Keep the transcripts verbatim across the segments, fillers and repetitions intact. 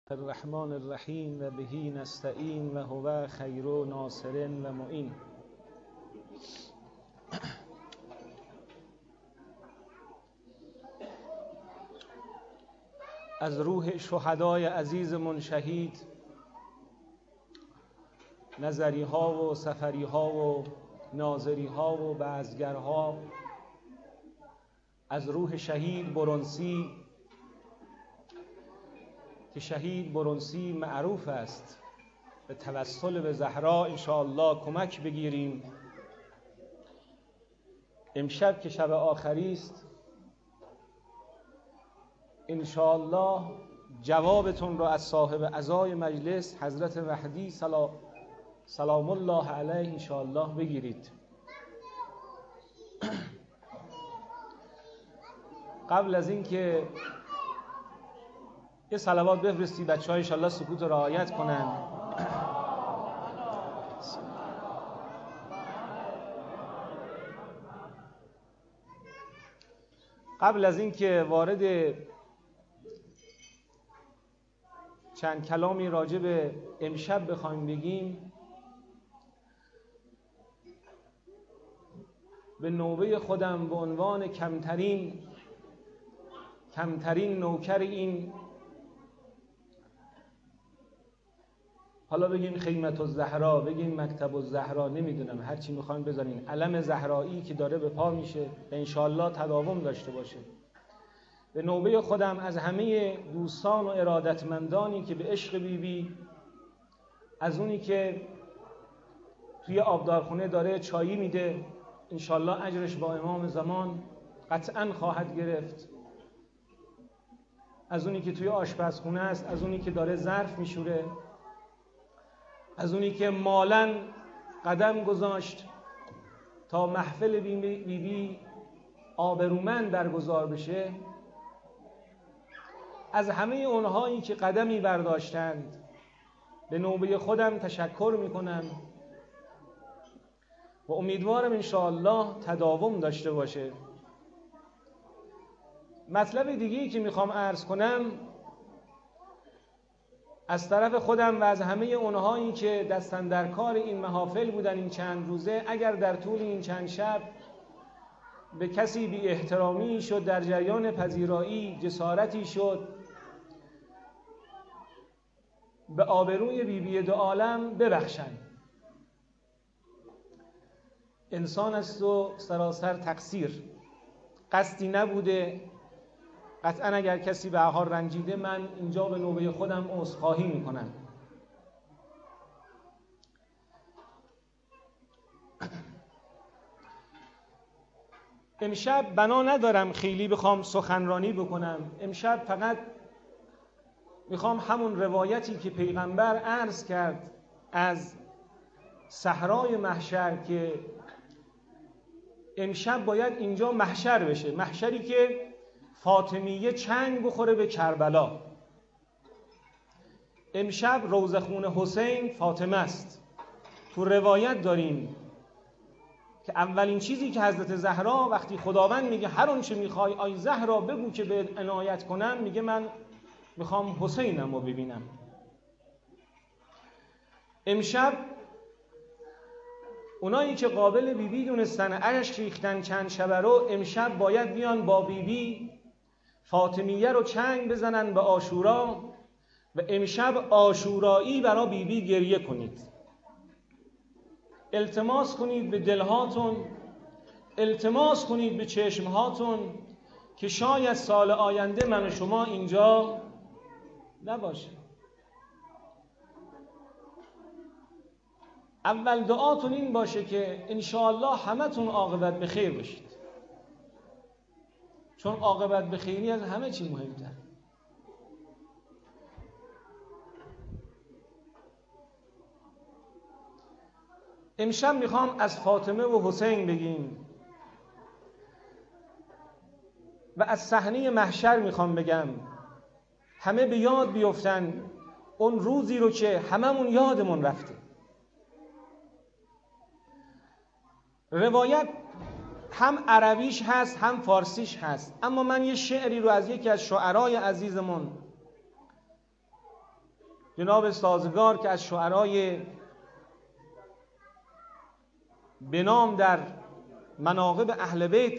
الرحمن الرحیم و بهی نستعین و هو خیر ناصر و معین. از روح شهدای عزیزمون شهید، نظری ها و سفری ها و ناظری ها و بازگرها، از روح شهید برونسی که شهید برونسی معروف است به توسل به زهرا انشاءالله کمک بگیریم. امشب که شب آخری است انشاءالله جوابتون رو از صاحب عزای مجلس حضرت وحدی سلام الله علیه انشاءالله بگیرید. قبل از این که یه صلوات بفرستی بچه ها انشاءالله سکوت رو رعایت کنن. قبل از این که وارد چند کلامی راجع به امشب بخوایم بگیم، به نوبه خودم به عنوان کمترین کمترین نوکر این، حالا بگیم خیمت الزهرا، بگیم مکتب الزهرا، نمیدونم هر چی میخواین بزنین، علم زهرایی که داره به پا میشه و انشاءالله تداوم داشته باشه. به نوبه خودم از همه دوستان و ارادتمندانی که به عشق بیبی بی، از اونی که توی آبدارخونه داره چایی میده انشاءالله اجرش با امام زمان قطعا خواهد گرفت، از اونی که توی آشپزخونه است، از اونی که داره ظرف میشوره، از اونی که مالاً قدم گذاشت تا محفل بیبی بی بی آبرومند برگزار بشه، از همه اونهایی که قدمی برداشتند به نوبه خودم تشکر میکنم و امیدوارم انشاءالله تداوم داشته باشه. مطلب دیگه‌ای که میخوام عرض کنم از طرف خودم و از همه اونهایی که دستن در کار این محافل بودن این چند روزه، اگر در طول این چند شب به کسی بی احترامی شد، در جریان پذیرایی جسارتی شد، به آبروی بی بی دو عالم ببخشن. انسان است و سراسر تقصیر، قصدی نبوده. قطعا اگر کسی به حال رنجیده، من اینجا به نوبه خودم عذرخواهی میکنم. امشب بنا ندارم خیلی بخوام سخنرانی بکنم. امشب فقط میخوام همون روایتی که پیغمبر عرض کرد از صحرای محشر که امشب باید اینجا محشر بشه، محشری که فاطمیه چنگ بخوره به کربلا. امشب روضه حسین فاطمه است. تو روایت داریم که اولین چیزی که حضرت زهرا وقتی خداوند میگه هر اون چه میخوای آی زهرا بگو که به عنایت کنم، میگه من میخوام حسینم رو ببینم. امشب اونایی که قابل بیبی بی دونستن اشک ریختن چند شبه رو، امشب باید بیان با بیبی بی فاطمیه رو چنگ بزنن به عاشورا و امشب عاشورایی برای بیبی بی گریه کنید. التماس کنید به دلهاتون، التماس کنید به چشمهاتون که شاید سال آینده من و شما اینجا نباشه. اول دعاتون این باشه که انشاءالله همتون عاقبت به خیر بشید، چون عاقبت به خیری از همه چی مهمتر. امشب میخوام از فاطمه و حسین بگیم و از صحنه محشر میخوام بگم. همه به یاد بیفتن اون روزی رو که هممون یادمون رفته. روایت هم عربیش هست هم فارسیش هست، اما من یه شعری رو از یکی از شعرای عزیزمون جناب سازگار که از شعرای به نام در مناقب اهل بیت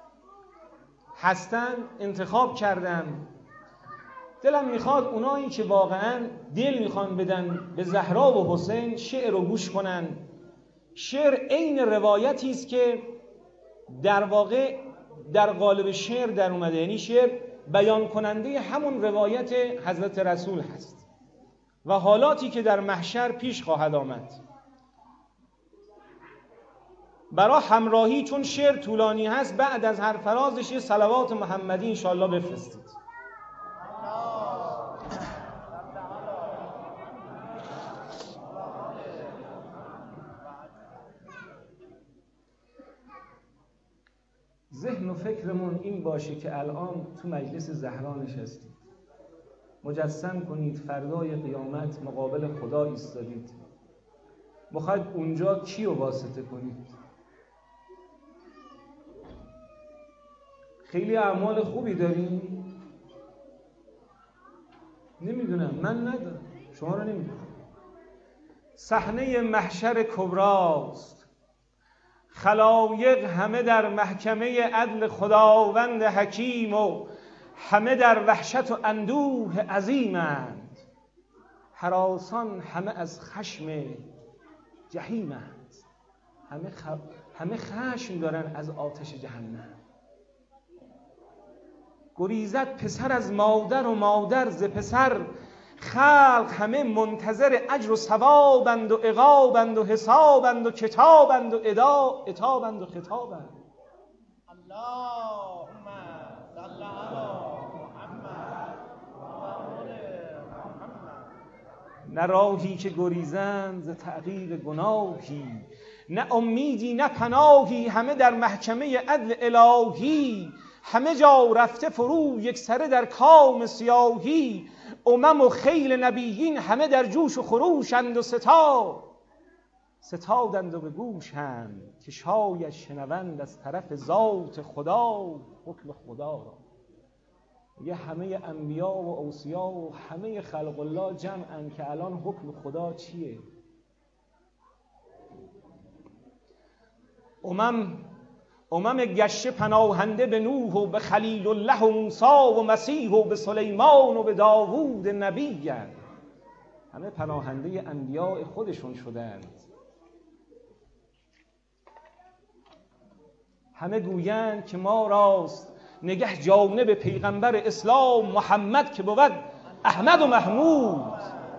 هستن انتخاب کردم. دلم میخواد اونایی که واقعا دل میخوان بدن به زهرا و حسین شعر رو گوش کنن. شعر عین روایتی است که در واقع در قالب شعر در اومده، یعنی شعر بیان کننده همون روایت حضرت رسول هست و حالاتی که در محشر پیش خواهد آمد. برای همراهی چون شعر طولانی هست، بعد از هر فرازش یه صلوات محمدی انشاءالله بفرستید. ذهن و فکرمون این باشه که الان تو مجلس زهرا نشستید، مجسم کنید فردای قیامت مقابل خدا ایستادید، میخواید اونجا کی رو واسطه کنید؟ خیلی اعمال خوبی داریم؟ نمیدونم، من ندارم، شما رو نمیدونم. صحنه محشر کبراست، خلایق همه در محکمه عدل خداوند حکیم و همه در وحشت و اندوه عظیمند، هراسان همه از خشم جهیمند. همه, خ... همه خشم دارن از آتش جهنم. گریزد پسر از مادر و مادر ز پسر، خلق همه منتظر اجر و ثوابند و عقابند و حسابند و کتابند و ادا اتابند و خطابند. اللهم صل علی محمد و آل محمد. نه راهی که گریزند ز تعقیب گناهی، نه امیدی نه پناهی، همه در محکمه عدل الهی، همه جا رفته فرو یک سره در کام سیاهی، امم و خیل نبیین همه در جوش و خروشند و ستا ستادند و به گوشند، که شاید شنوند از طرف ذات خدا حکم خدا را. یه همه انبیا و اوصیا و همه خلق الله جمعن که الان حکم خدا چیه؟ امم امم گشته پناهنده به نوح و به خلیل الله و موسی و مسیح و به سلیمان و به داوود نبی، همه پناهنده انبیاء خودشون شدند. همه گویند که ما راست نگه جانب پیغمبر اسلام محمد، که بود احمد و محمود.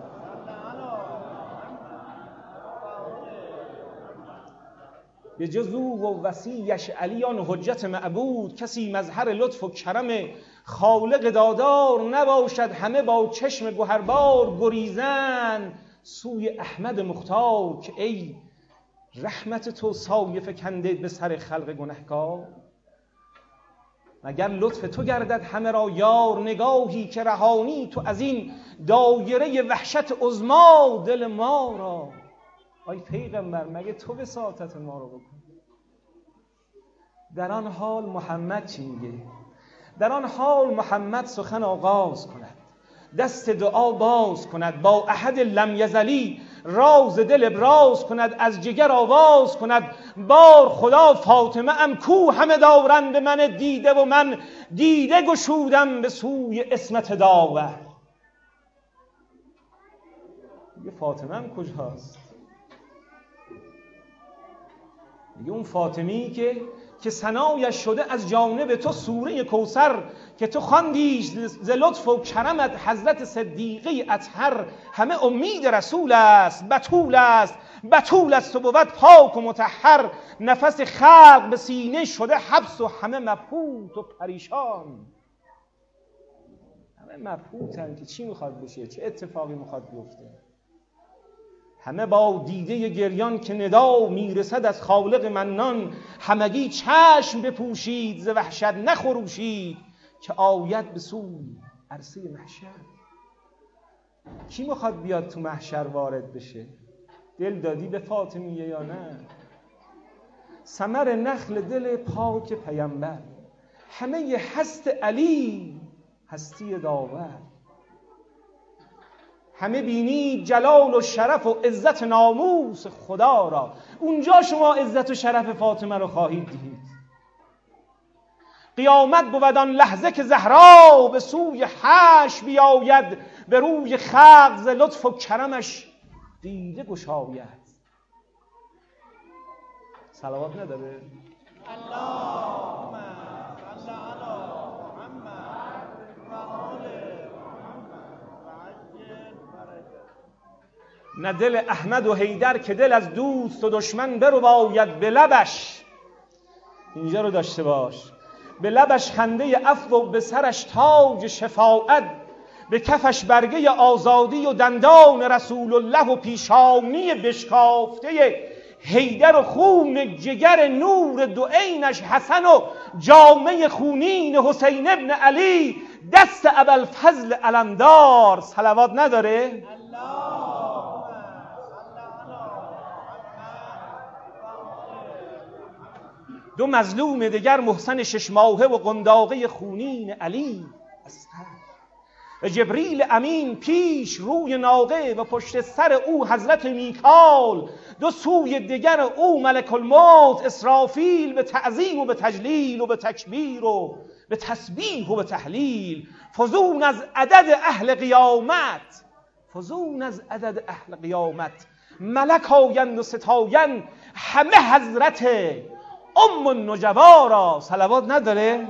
به جز او و وصیش علیان حجت معبود، کسی مظهر لطف و کرم خالق دادار نباشد. همه با چشم گوهربار گریزن سوی احمد مختار، که ای رحمت تو سایه فکنده به سر خلق گنهکار. مگر لطف تو گردد همه را یار، نگاهی که رهانی تو از این دایره وحشت عظما دل ما را. آی پیغمبر مگه تو وساطت ما رو بکن؟ در آن حال محمد چی میگه؟ در آن حال محمد سخن آغاز کند، دست دعا باز کند، با احد لم یزلی راز دل ابراز کند، از جگر آواز کند بار خدا فاطمه ام کو، همه دارند به من دیده و من دیده گشودم به سوی اسمت داور. میگه فاطمه ام کجاست؟ میگه اون فاطمی که که ثنایش شده از جانب تو سوره کوثر، که تو خواندیش ز لطف و کرمت حضرت صدیقه اطهر. همه امید رسول است، بتول است، بتول است و بود پاک و مطهر. نفس خلق به سینه شده حبس و همه مبهوت و پریشان. همه مبهوتن که چی میخواد بشه، چه اتفاقی میخواد بیفته. همه با دیده گریان که ندا میرسد از خالق منان. همگی چشم بپوشید ز وحشت نخروشید، که آید به سوی عرصه محشر. کی میخواد بیاد تو محشر وارد بشه؟ دل دادی به فاطمیه یا نه؟ ثمر نخل دل پاک پیامبر، همه هست علی هستی داور. همه بینید جلال و شرف و عزت ناموس خدا را. اونجا شما عزت و شرف فاطمه رو خواهید دید. قیامت بود آن لحظه که زهرا به سوی حشر بیاید، به روی خلق ز لطف و کرمش دیده گشاید. صلوات نداره؟ اللهم صل علی محمد و آل محمد و عجل فرجه. نه دل احمد و حیدر که دل از دوست و دشمن برو باید، به لبش، اینجا رو داشته باش، به لبش خنده عفو و به سرش تاج شفاعت، به کفش برگه آزادی و دندان رسول الله و پیشانی بشکافته حیدر و خون جگر نور دو عینش حسن و جامه خونین حسین ابن علی دست ابوالفضل علمدار. صلوات نداره؟ دو مظلوم دیگر محسن شش ماهه و قنداقه خونین علی اصغر. جبریل امین پیش روی ناقه و پشت سر او حضرت میکال، دو سوی دیگر او ملک الموت اسرافیل، به تعظیم و به تجلیل و به تکبیر و به تسبیح و به تحلیل. فزون از عدد اهل قیامت، فزون از عدد اهل قیامت، ملک آیند و ستایند همه حضرت ام النجوا را. صلوات نداره؟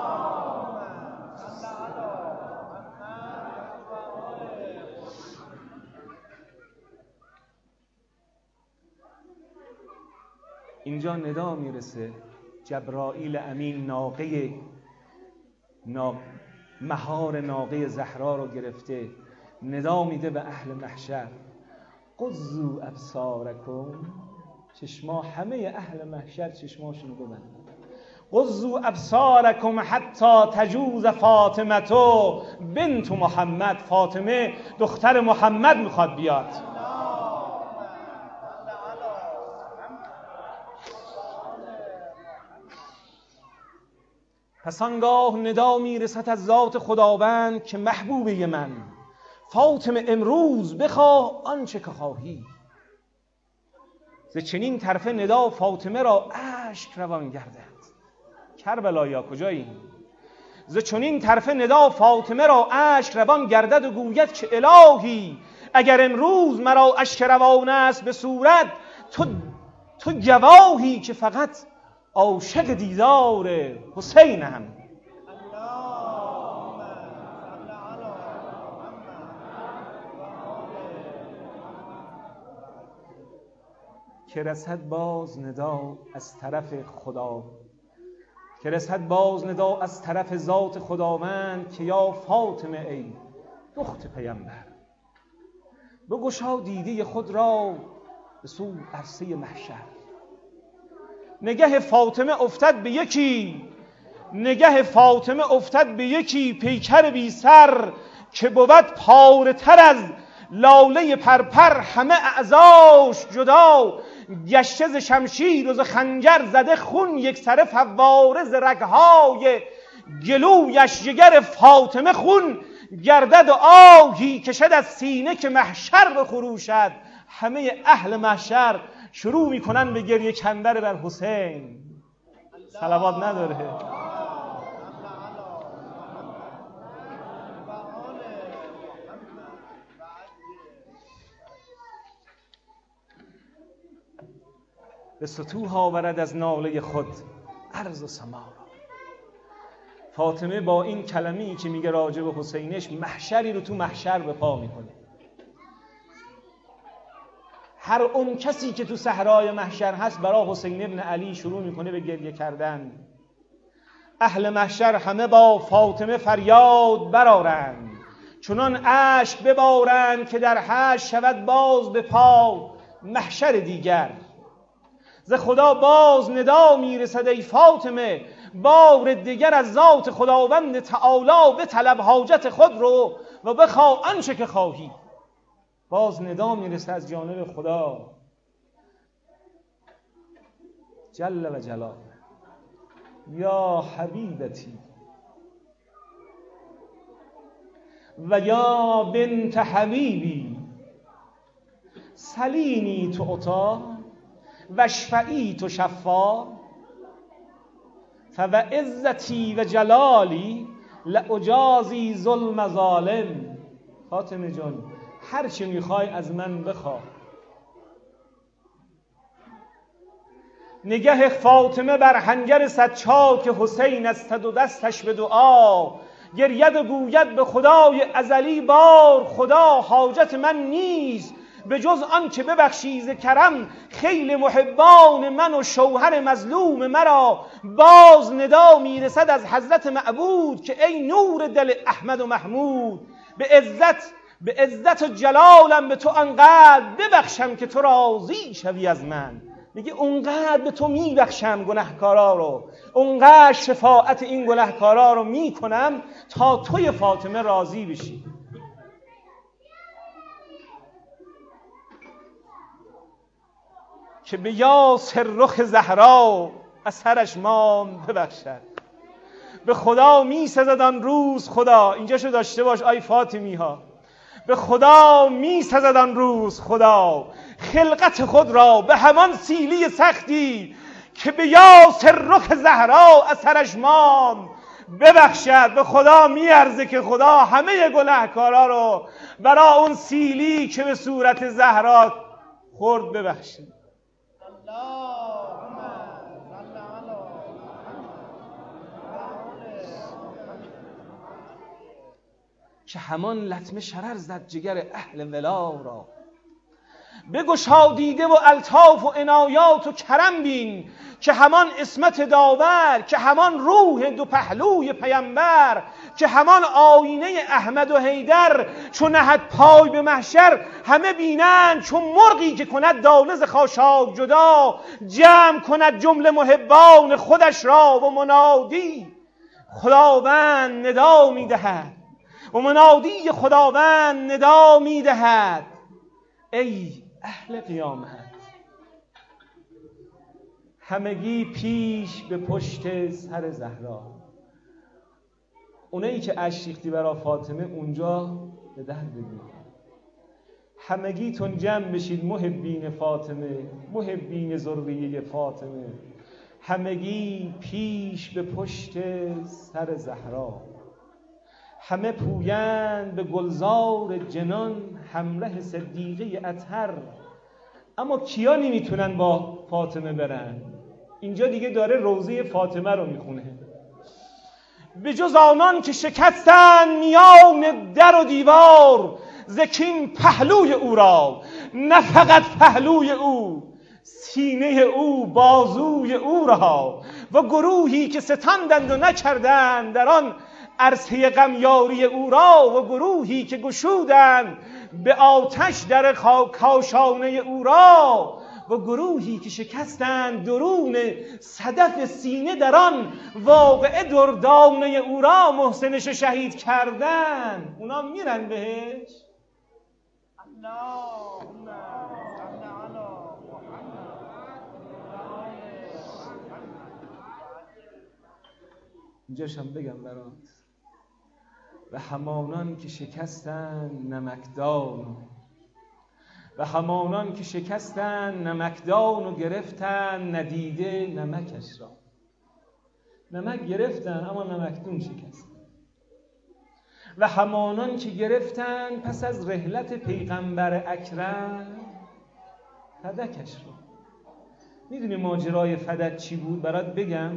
اینجا ندا میرسه، جبرائیل امین ناقه نا... مهار ناقه زهرا رو گرفته، ندا میده به اهل محشر، قضوا ابصارکم، چشما، همه اهل محشر چشماشون رو ببندن، قضوا ابصارکم حتی تجوز فاطمه بنت محمد، فاطمه دختر محمد میخواد بیاد. پس آنگاه ندا میرسد از ذات خداوند که محبوبه من، فاطمه امروز بخواه آنچه که خواهی. ز چنین طرفه ندا فاطمه را اشک روان گردد. کربلایا کجایی؟ ز چنین طرفه ندا فاطمه را اشک روان گردد و گوید که الهی اگر امروز مرا اشک روان است به صورت، تو تو گواهی که فقط عاشق دیدار حسینم. که رسد باز ندا از طرف خدا، که رسد باز ندا از طرف ذات خداوند که یا فاطمه ای دخت پیامبر، بگشا دیده خود را به سوی عرصه محشر. نگه فاطمه افتد به یکی، نگه فاطمه افتد به یکی پیکر بی سر، که بود پاره تر از لاله پرپر، همه اعضاش جدا گشته ز شمشیر و ز خنجر، زده خون یک سره فواره ز رگهای گلویش، جگر فاطمه خون گردد و آهی کشد از سینه که محشر بخروشد. همه اهل محشر شروع میکنن به گریه کندن بر حسین. صلوات نداره؟ به سطوح آورد از ناله خود عرض و سما را. فاطمه با این کلمه‌ای که میگه راجع به حسینش، محشری رو تو محشر به پا میکنه. هر اون کسی که تو صحرای محشر هست برای حسین ابن علی شروع میکنه به گریه کردن. اهل محشر همه با فاطمه فریاد برآرند، چنان اشک ببارند که در حشر شود باز به پا محشر دیگر. ز خدا باز ندا میرسد ای فاطمه، بار دیگر از ذات خداوند تعالی به طلب حاجت خود رو و بخواه آنچه که خواهی. باز ندا میرسه از جانب خدا جل و جلاله، یا حبیبتی. و یا بنت حبیبی سلینی تو عطا و شفعی تو شفا فوعزتی و جلالی لاجازی ظلم ظالم. فاطمه جان هر چی میخوای از من بخواه. نگه فاطمه بر حنجر صد چاک حسین استد و دستش به دعا گرید و گوید به خدای ازلی بار خدا حاجت من نیست به جز آن که ببخشی ز کرم خیل محبان من و شوهر مظلوم مرا. باز ندا میرسد از حضرت معبود که ای نور دل احمد و محمود به عزت به عزت و جلالم به تو انقدر ببخشم که تو راضی شوی از من. میگه اونقدر به تو میبخشم گناهکارا رو، اونقدر شفاعت این گناهکارا رو میکنم تا توی فاطمه راضی بشی. که به یاسر رخ زهرا اثرش مام ببخشد. به خدا میسزد آن روز خدا، اینجاشو داشته باش آی فاطمی ها، به خدا میسزد آن روز خدا خلقت خود را به همان سیلی سختی که به یاسر رخ زهرا اثرش مام ببخشد. به خدا میارزه که خدا همه گناهکارا رو برای اون سیلی که به صورت زهرا خورد ببخشه. که همان لطمه شرر زد جگر اهل ولا را. بگشا دیده و الطاف و عنایات و کرم بین که همان عصمت داور، که همان روح دو پهلوی پیامبر، که همان آینه احمد و حیدر چون نهد پای به محشر همه بینند چون مرغی که کند دانه ز خاشاک جدا جمع کند جمله محبان خودش را و منادی خداوند ندا میدهد و منادی خداوند ندا میدهد ای اهل قیامت همگی پیش به پشت سر زهرا. اونایی که اشک ریختی برای فاطمه اونجا به در بگیر. همگی تون جمع بشید محبین فاطمه، محبین ذریه فاطمه، همگی پیش به پشت سر زهرا. همه پویند به گلزار جنان همراه صدیقه اطهر. اما کیا نمیتونن با فاطمه برن؟ اینجا دیگه داره روضه فاطمه رو میخونه. به جز آنان که شکستن میان در و دیوار زکین پهلوی او را، نه فقط پهلوی او، سینه او، بازوی او را، و گروهی که ستاندند و نکردند در آن عرصه غمیاری او را، و گروهی که گشودند به آتش در کاشانه او را، و گروهی که شکستند درون صدف سینه در آن واقعه دردانه او را محسنش شهید کردن. اونا میرن بهش. اللهم صل علی اینجاشم بگم برات. و همانان که شکستن نمکدان، و همانان که شکستن نمکدان و گرفتن ندیده نمکش را. نمک گرفتن اما نمکدون شکستن. و همانان که گرفتن پس از رحلت پیغمبر اکرم فدکش را. میدونی ماجرای فدک چی بود؟ برات بگم.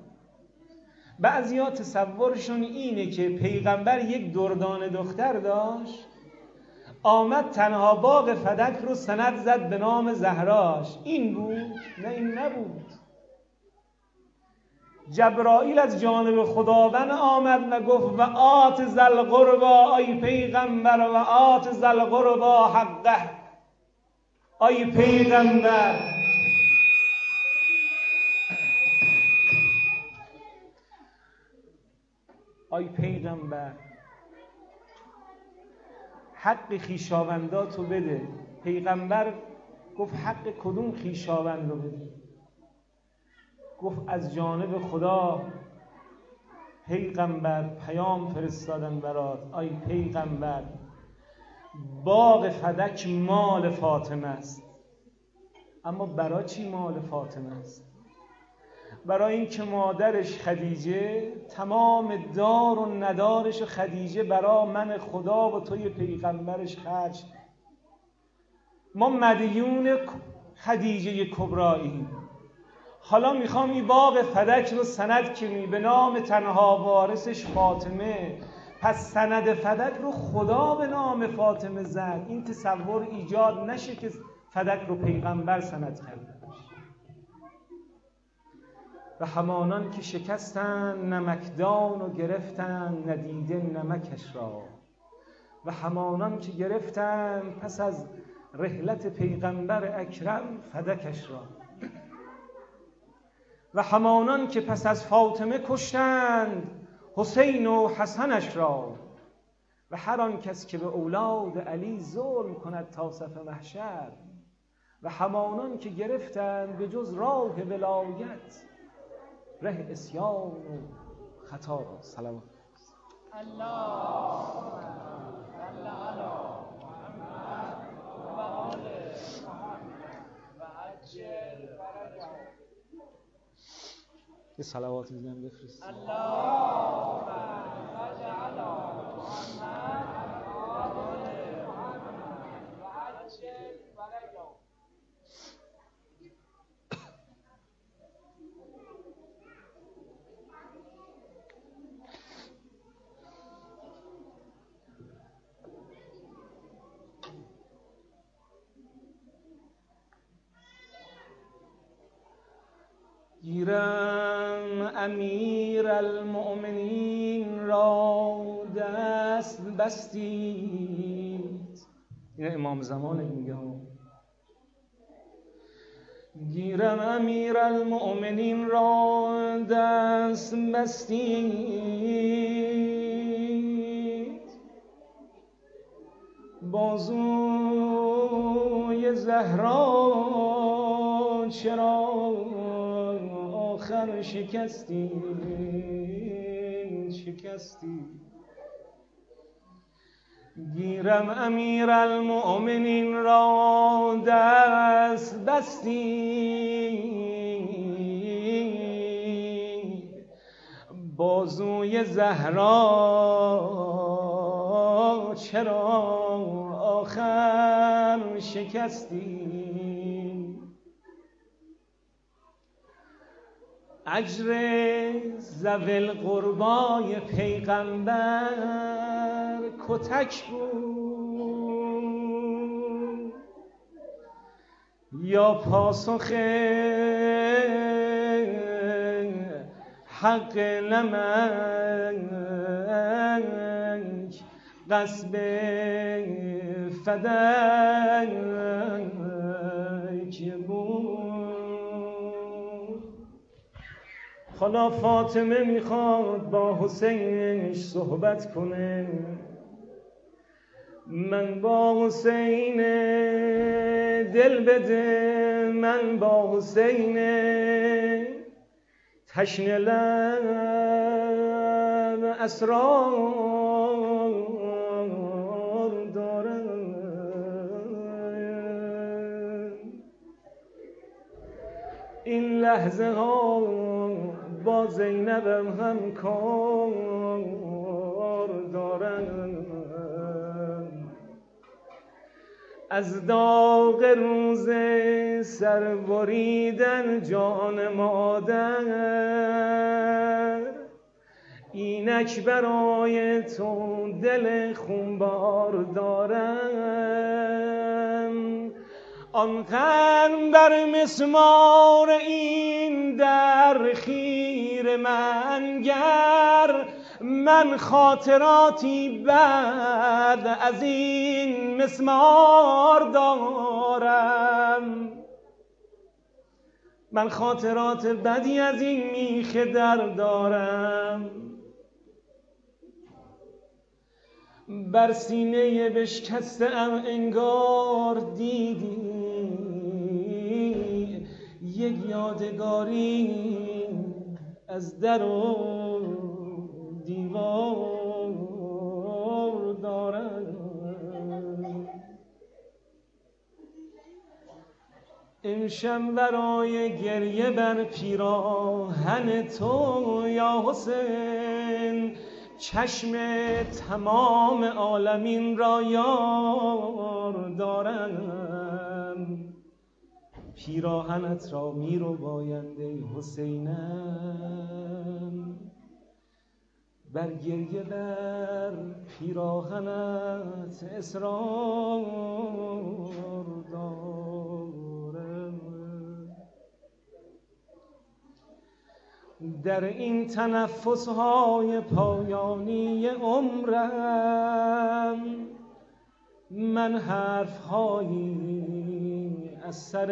بعضیا تصورشون اینه که پیغمبر یک دردان دختر داشت، آمد تنها باغ فدک رو سند زد به نام زهراش. این بود؟ نه این نبود. جبرائیل از جانب خداوند آمد و گفت و آت ذل قربا، ای پیغمبر، و آت ذل قربا حقه. ای پیغمبر ای پیغمبر حق خویشاونداتو بده. پیغمبر گفت حق کدوم خویشاوند رو بده؟ گفت از جانب خدا پیغمبر پیام فرستادن برات، آی پیغمبر باغ فدک مال فاطمه است. اما برای چی مال فاطمه است؟ برای این که مادرش خدیجه تمام دار و ندارش خدیجه برای من خدا و توی پیغمبرش خرج. ما مدیون خدیجه کبراییم. حالا میخوام این باغ فدک رو سند کنی به نام تنها وارثش فاطمه، پس سند فدک رو خدا به نام فاطمه زد. این تصور ایجاد نشه که فدک رو پیغمبر سند کرده. و همانان که شکستن نمکدان و گرفتن ندیده نمکش را، و همانان که گرفتن پس از رحلت پیغمبر اکرم فدکش را، و همانان که پس از فاطمه کشتند حسین و حسنش را، و هر آن کس که به اولاد علی ظلم کند تا صف محشر، و همانان که گرفتند به جز راه ولایت ره اسیان و خطا را. صلوات الله صل علی محمد و آل محمد و عجل فرجهم. یه صلوات میزنم بفرست. اللهم صل علی محمد و آل محمد و عجل فرجهم. گیرم امیر المؤمنین را دست بستید. این امام زمان میگه ها. گیرم امیر المؤمنین را دست بستید، بازوی زهرا چرا آخر شکستی شکستی. گیرم امیر المؤمنین را دست بستی، بازوی زهرا چرا آخر شکستی. اجر ذوی القربای پیغمبر کتک بود، یا پاسخ حق نمک قصب فدک بود. حالا فاطمه میخواد با حسینش صحبت کنه. من با حسین دل بده، من با حسین تشنه لب اسرار دارم. این لحظه ها با زینبم هم کار دارم. از داغ روز سر بریدن جان مادر، اینک برای تو دل خونبار دارم. آن قرن بر مسمار این در خیر من گر، من خاطراتی بعد از این مسمار دارم. من خاطرات بدی از این میخ در دارم. بر سینه بشکسته ام انگار دیدی یک یادگاری از در و دیوار دارم. امشب برای گریه بر پیراهن تو یا حسین چشم تمام عالمین را یار دارم. پیراهنت را می رو باید ای حسینم، بر گریه بر پیراهنت اصرار دارم. در این تنفس‌های پایانی عمرم من حرف‌هایی از سر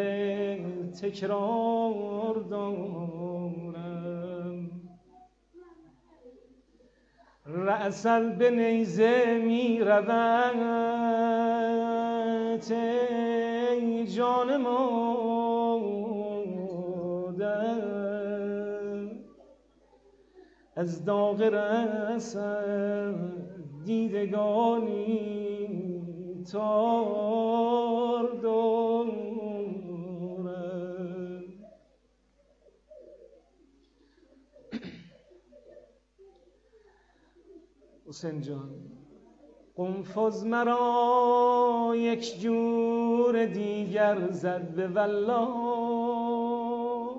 تکرار دارم. رأساً به نیزه می رود ای جان مادر، از داغ رأسم دیدگانی تار دارم. حسین جان قنفذ مرا یک جور دیگر زد به والله،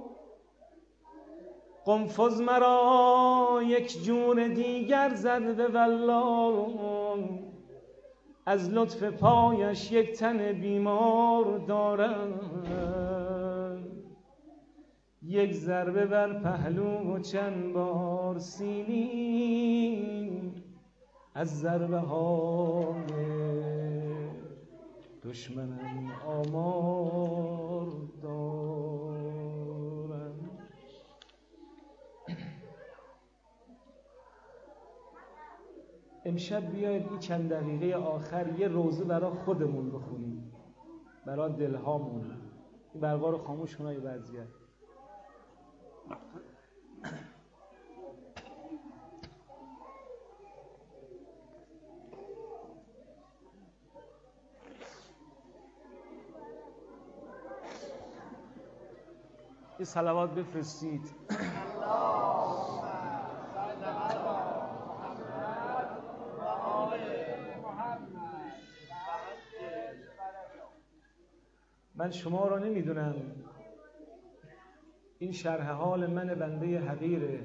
قنفذ مرا یک جور دیگر زد به والله، از لطف پایش یک تن بیمار دارم. یک ضربه بر پهلو و چند بار سینی از ضربه های دشمنم آمار دارم. امشب بیاید این چند دقیقه آخر یه روزه برای خودمون بخونیم، برای دلهامون. این برقا رو خاموش کنید وضعیت. یه صلوات بفرستید. من شما را نمیدونم، این شرح حال من بنده حقیره.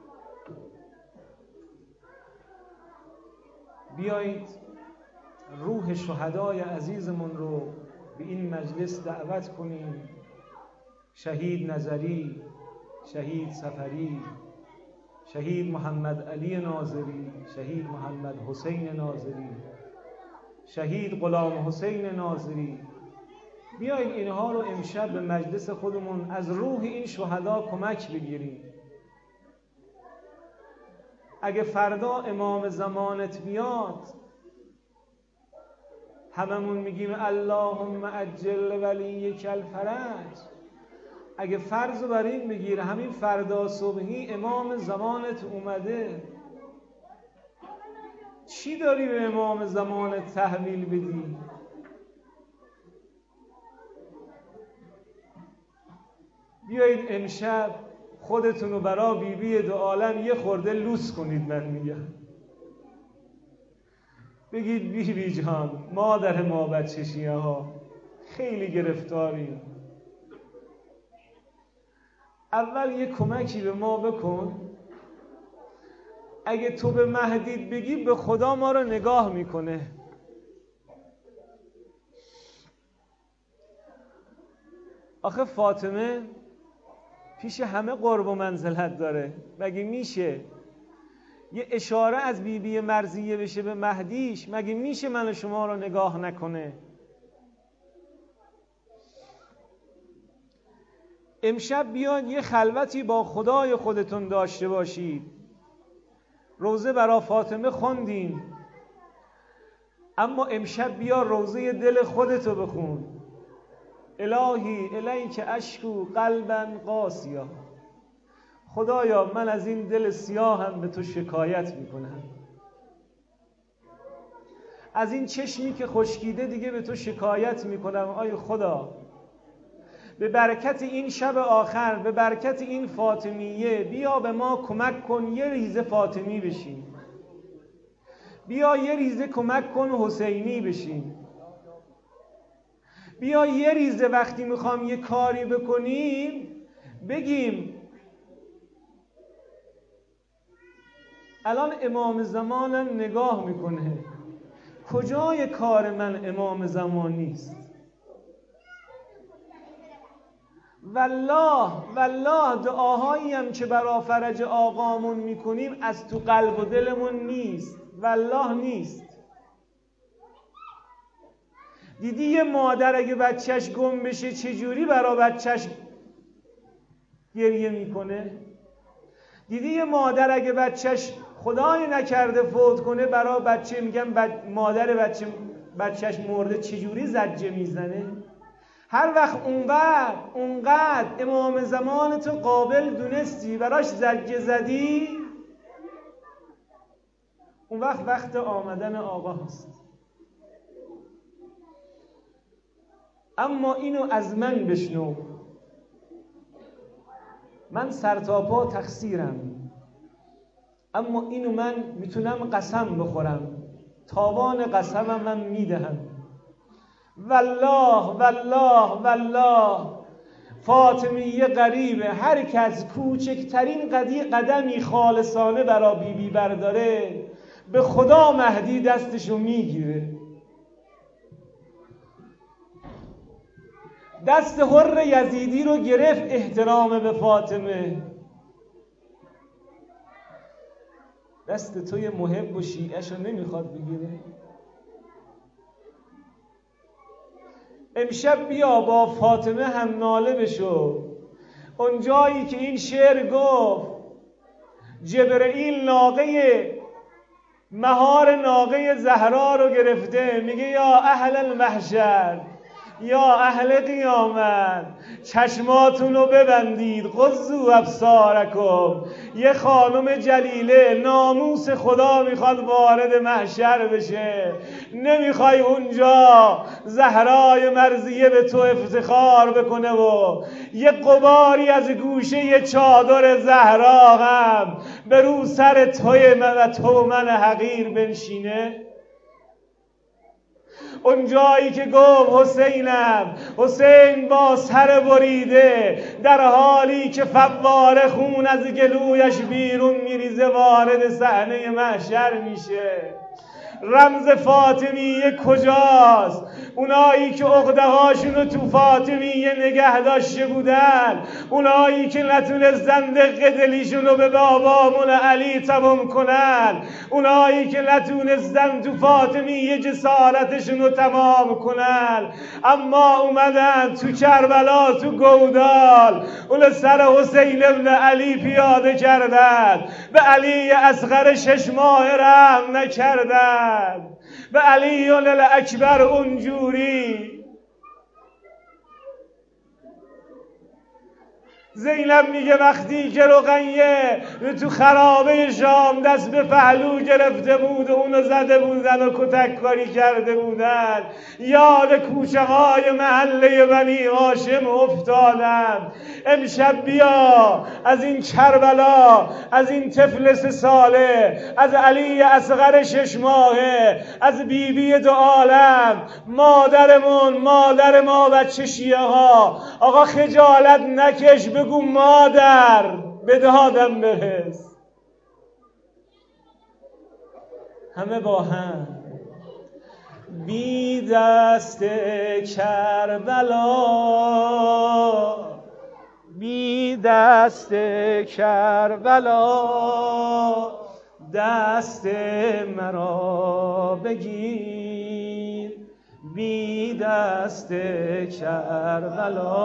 بیایید روح شهدای عزیزمون رو به این مجلس دعوت کنیم. شهید نظری، شهید سفری، شهید محمد علی ناظری، شهید محمد حسین ناظری، شهید غلام حسین ناظری. بیایید اینها رو امشب به مجلس خودمون از روح این شهدا کمک بگیریم. اگه فردا امام زمانت بیاد هممون میگیم اللهم عجل ولیک الفرج. اگه فرض رو بر این بگیر همین فردا صبحی امام زمانت اومده، چی داری به امام زمانت تحویل بدی؟ بیایید امشب خودتون رو برای بیبی دو عالم یه خورده لوس کنید. من میگم بگید بیبی بی جان، مادر ما بچه شیعه ها خیلی گرفتاریم، اول یه کمکی به ما بکن. اگه تو به مهدیت بگی به خدا ما رو نگاه میکنه. آخه فاطمه پیش همه قرب و منزلت داره، مگه میشه یه اشاره از بیبی بی مرضیه بشه به مهدیش؟ مگه میشه من و شما رو نگاه نکنه؟ امشب بیاد یه خلوتی با خدای خودتون داشته باشید. روزه برا فاطمه خوندیم، اما امشب بیا روزه دل خودتو بخون. الهی الیک اشکو قلبا قاسیا. خدایا من از این دل سیاهم به تو شکایت میکنم، از این چشمی که خشکیده دیگه به تو شکایت میکنم. آی خدا، به برکت این شب آخر، به برکت این فاطمیه، بیا به ما کمک کن یه ریزه فاطمی بشیم، بیا یه ریزه کمک کن حسینی بشیم، بیا یه ریزه وقتی میخوام یه کاری بکنیم بگیم الان امام زمانم نگاه میکنه، کجای کار من امام زمان نیست؟ والله والله دعاهایی هم که برا فرج آقامون میکنیم از تو قلب و دلمون نیست، والله نیست. دیدی یه مادر اگه بچهش گم بشه چجوری برا بچهش گریه میکنه؟ دیدی یه مادر اگه بچهش خدای نکرده فوت کنه برا بچه میگم بچ... مادر بچه بچهش مرده چجوری زجه میزنه؟ هر وقت اونقدر اونقدر امام زمان تو قابل دونستی براش زجه زدی، اون وقت وقت آمدن آقا هست. اما اینو از من بشنو، من سرتاپا تقصیرم، اما اینو من میتونم قسم بخورم، تاوان قسمم من میدهم. والله والله والله فاطمیه غریبه، هر کس کوچکترین قدمی خالصانه برا بی بی برداره به خدا مهدی دستشو میگیره. دست حر یزیدی رو گرفت احترام به فاطمه، دست توی محب و شیعه‌شو نمیخواد بگیره؟ امشب بیا با فاطمه هم ناله بشو، اون جایی که این شعر گفت جبرئیل ناقه مهار ناقه زهرا رو گرفته، میگه یا اهل المحشر، یا اهل قیامت، چشماتون رو ببندید، غضوا ابصارکم. یه خانم جلیله ناموس خدا میخواد وارد محشر بشه، نمیخوای اونجا زهرای مرضیه به تو افتخار بکنه و یه قباری از گوشه یه چادر زهرا هم به رو سر توی من و تو من حقیر بنشینه؟ اون جایی که گفت حسینم، حسین با سر بریده در حالی که فواره خون از گلویش بیرون میریزه وارد صحنه محشر میشه. رمز فاطمیه کجاست؟ اونایی که عقده هاشونو تو فاطمیه نگه داشته بودن، اونایی که نتونستن دق دلیشونو به بابامون علی تمام کنن، اونایی که نتونستن تو فاطمیه جسارتشونو تمام کنن، اما اومدن تو کربلا تو گودال اون سر حسین ابن علی پیاده کردن، به علی اصغر شش ماه رحم نکردن، به علی الاکبر اونجوری. زینب میگه وقتی که رقیه تو خرابه شام دست به پهلو گرفته بود و اونو زده بودن و کتک کاری کرده بودن، یاد کوچه های محله بنی هاشم افتادم. امشب بیا از این کربلا، از این طفل سه ساله، از علی اصغر شش ماهه، از بیبی بی دو عالم، مادرمون، مادر ما بچه شیعه ها، آقا خجالت نکش، بگو مادر به دادم برس. همه با هم بی دست کربلا، بی دست کربلا، دست مرا بگیر، بی دست کربلا،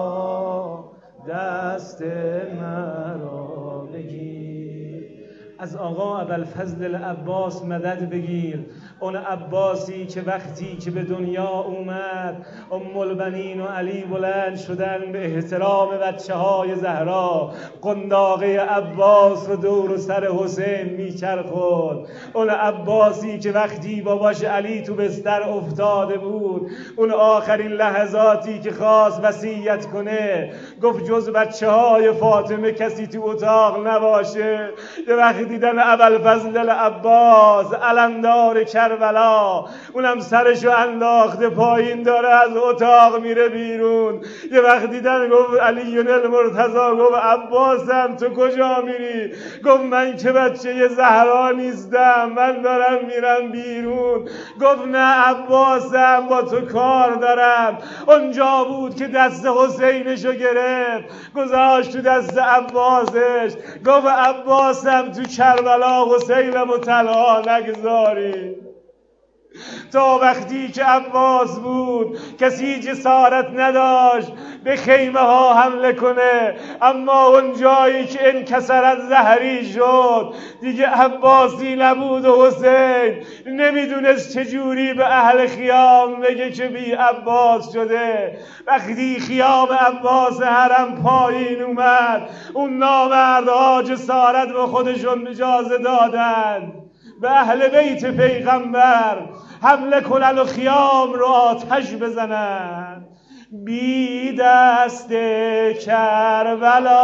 دست مرا بگیر. از آقا ابوالفضل عباس مدد بگیر، اون عباسی که وقتی که به دنیا اومد ام البنین و علی بلند شدن به احترام بچه های زهرا، قنداقه عباس رو دور و سر حسین میچرخوند. اون عباسی که وقتی باباش علی تو بستر افتاده بود، اون آخرین لحظاتی که خواست وصیت کنه گفت جز بچه های فاطمه کسی تو اتاق نباشه. یه وقتی دیدن ابوالفضل عباس علمدار کربلا، اونم سرشو انداخته پایین داره از اتاق میره بیرون، یه وقت دیدن گفت علی المرتضی، گفت عباسم تو کجا میری؟ گفت من که بچه زهرا نیستم، من دارم میرم بیرون. گفت نه عباسم با تو کار دارم. اونجا بود که دست حسینشو گرفت گذاشت تو دست عباسش، گفت عباسم تو کربلا حسینم و تنها نگذاری. تا وقتی که عباس بود کسی جسارت نداشت به خیمه ها حمله کنه، اما اون جایی که انکسرت زهری شد دیگه عباسی نبود و حسین نمیدونست چجوری به اهل خیام بگه که بی عباس شده. وقتی خیام عباس حرم پایین اومد، اون نامردها جسارت به خودشون اجازه دادن به اهل بیت پیغمبر حمله کنن و خیام رو آتش بزنن. بی دست کربلا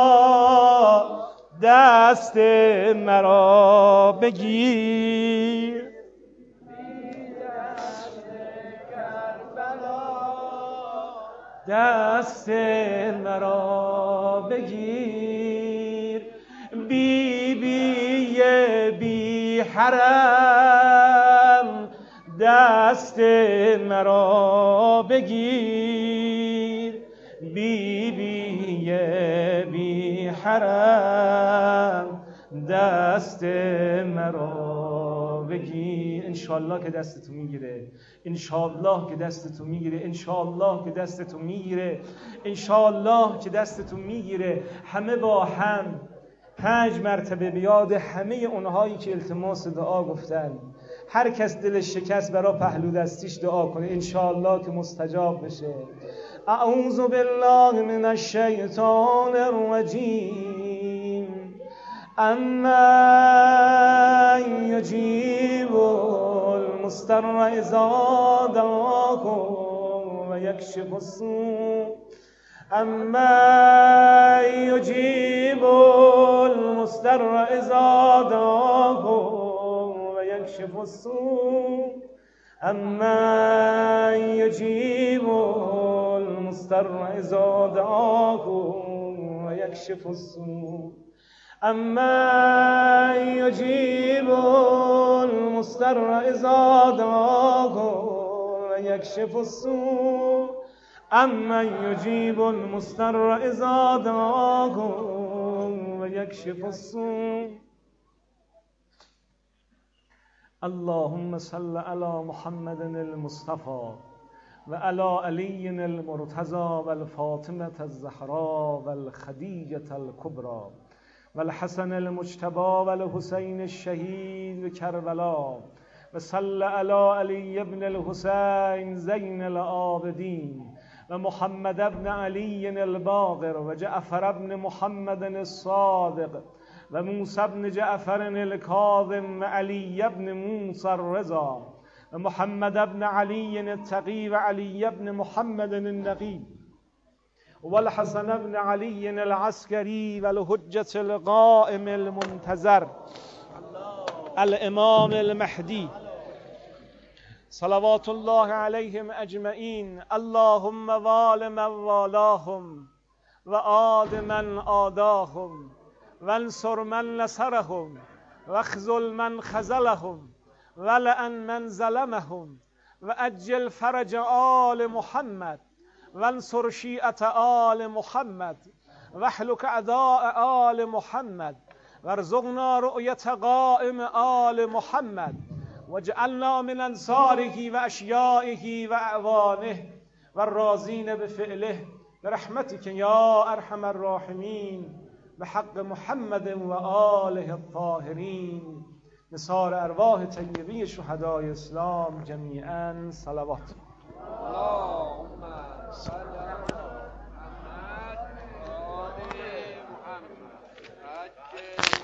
دست مرا بگیر، دست مرا بگیر. بی بی بی حرم دست مرا بگیر، بی بی بی حرم دست مرا بگیر. انشالله که دست تو میگیره، انشالله که دست تو میگیره، انشالله که دست تو میگیره، انشالله که دست تو میگیره. همه با هم پنج مرتبه بیاد همه اونهایی که التماس دعا گفتن، هر کس دلش شکست برا پهلو دستیش دعا کنه، انشالله که مستجاب بشه. اعوذ بالله من الشیطان الرجیم. اما یجیب المضطر اذا دعاه و یکشف السوء، اما یجیب المضطر اذا دعاه و یکشف السوء، اما یجیب المضطر اذا دعاه و یکشف السوء، اما یجیب المضطر اذا دعاه و یکشف السوء، اما یجیب المضطر اذا دعاه و یکشف السوء. اللهم صل على محمد المصطفى و علی علی المرتضى و الفاطمة الزهراء و الخدیجة الکبرى و الحسن المجتبى و الحسین الشهید و کربلا و صل علی علی ابن الحسین زین العابدین و محمد ابن علی الباقر و جعفر ابن محمد الصادق و موسی ابن جعفر الکاظم و علی ابن موسی الرضا و محمد ابن علی التقی و علی ابن محمد النقی و الحسن ابن علی العسکری و الحجة القائم المنتظر الامام المهدی صلوات الله علیهم اجمعین. اللهم وال من والاهم و عاد من عاداهم و انصر من نصرهم و اخذل من خذلهم و لعن من ظلمهم و اجل فرج آل محمد و انصر شیعة آل محمد و اهلك اعداء آل محمد و ارزقنا رؤیت قائم آل محمد واجعلنا من انصاره و اشیائه و اعوانه و الراضین بفعله برحمتك یا ارحم الراحمین بحق محمد و آله الطاهرین نثار ارواح طیبین شهدای اسلام جمیعا صلوات. اللهم صل علی محمد و آل محمد. عجل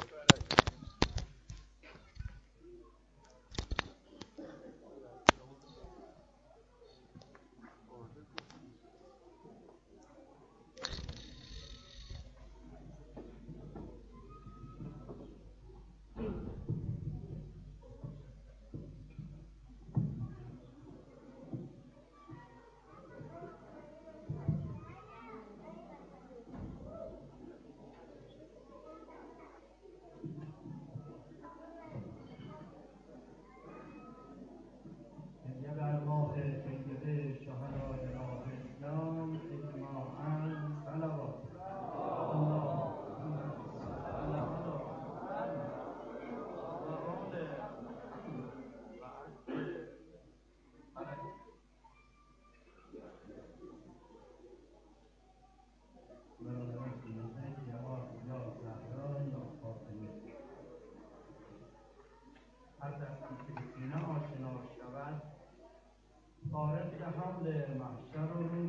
فارغ حمل محشر و